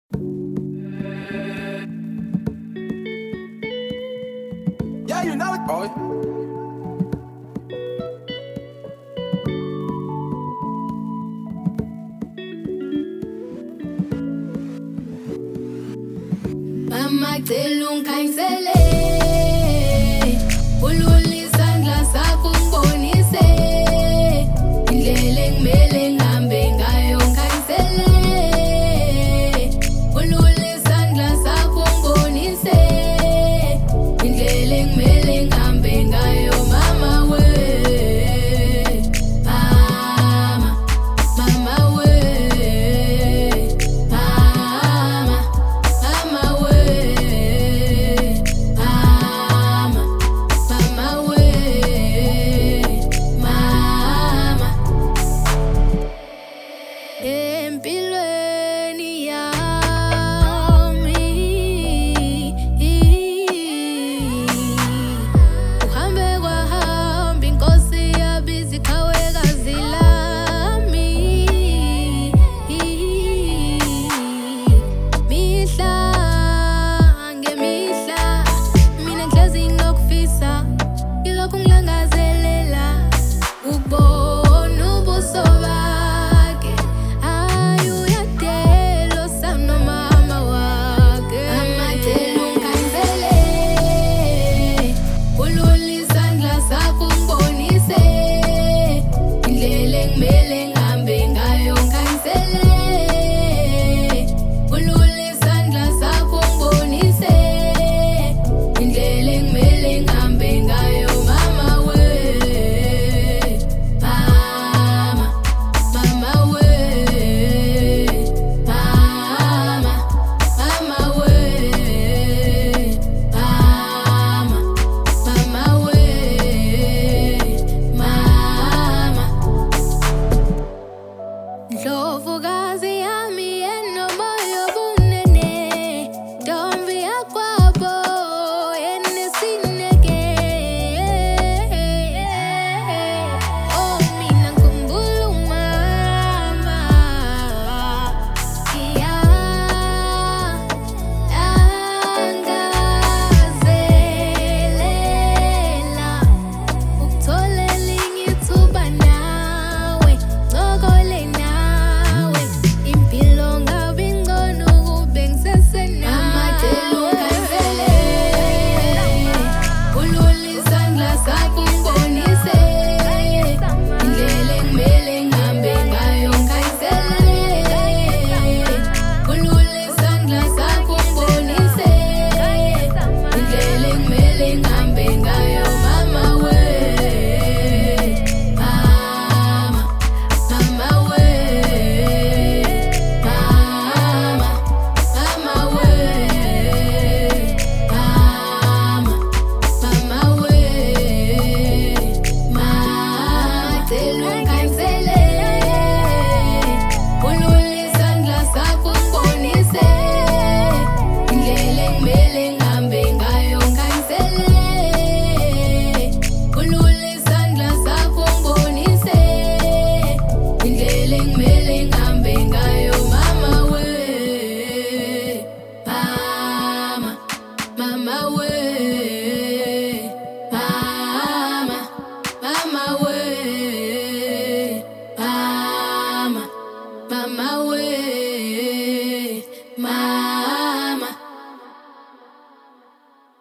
Yeah, you know it, boy. Mama telungkhanyisele isandla sakho ngibonise indlela engimele ngihambe ngayo ngikhanyisele isandla sakho ngibonise indlela engimele ngihambe ngayo mama we mama we mama we empilweni yami uhambe kwahamba inkosi yabiza ikhawekazi lami mihla ngemihla mina ngihlezi nginokufisa ilokhu ngilangazelela ukubona ubuso bakhe ayuyadelo sanomama wakhe amatelo ngikhanyisele isandla sakho ngibonise indlela engimele ngihambe ngayo ngikhanyisele isandla sakho ngibonise indlela engimele ngihambe ngayo mama we mama we mama we mama we Ndlovukazi yami enomoya obunene ntombi yakwabo enesineke oh mina ngikhumbula umama ngiyangazelela ukuthola elinye ithuba nawe ngcokole nawe impilo ngabe ngcono ukube ngisesenawe amatelo ngikhanyisele isandla sakho ngibonise indlela engimele ngihambe ngayo ngikhanyisele isandla sakho ngibonise indlela engimele ngihambe ngayo mama we mama we mama we mama we amatelo ngikhanyisele isandla sakho ngibonise indlela engimele ngihambe ngayo ngikhanyisele isandla sakho ngibonise indlela engimele ngihambe ngayo mama we mama we mama we mama we